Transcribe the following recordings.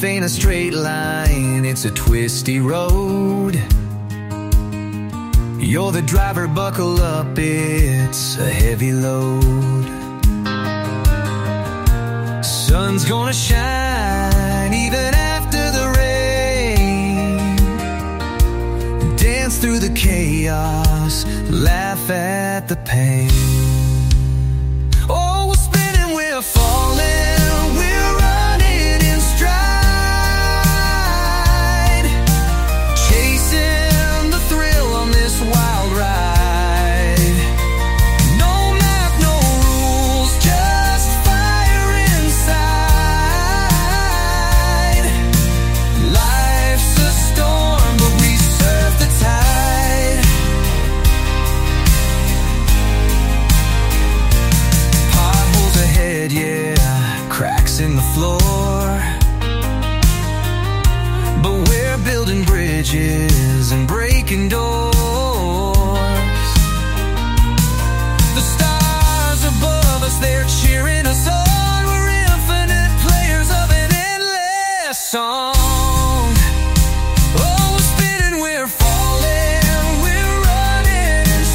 life ain't a straight line, it's a twisty road. You're the driver, buckle up, it's a heavy load. Sun's gonna shine even after the rain. Dance through the chaos, laugh at the pain. Oh, we're spinning, we're falling, we're running in stride, chasing the thrill on this wild ride. No map, no rules, just fire inside. Life's a storm, but we surf the tide. Potholes ahead, yeah, cracks in the floor, but we're building bridges and breaking doors. The stars above us, they're cheering us on. We're infinite players of an endless song. Oh, we're spinning, we're falling, we're running in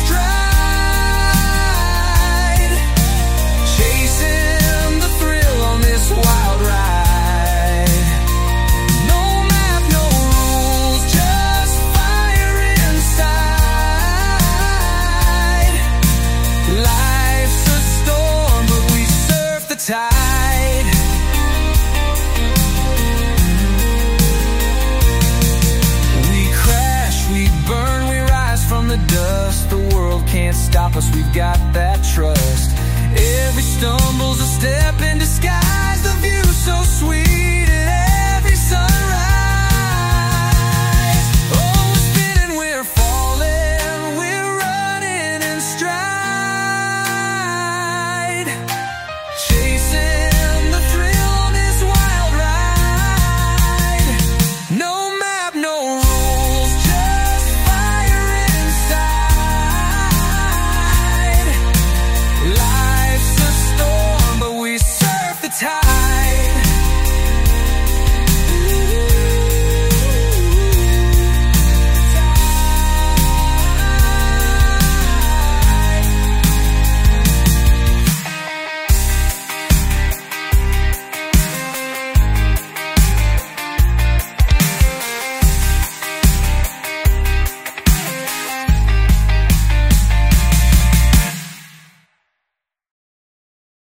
stride, chasing the thrill on this wild ride. No map, no rules, just fire inside. Life's a storm, but we surf the tide. We crash, we burn, we rise from the dust. The world can't stop us, we've got that trust. Every stumble's a step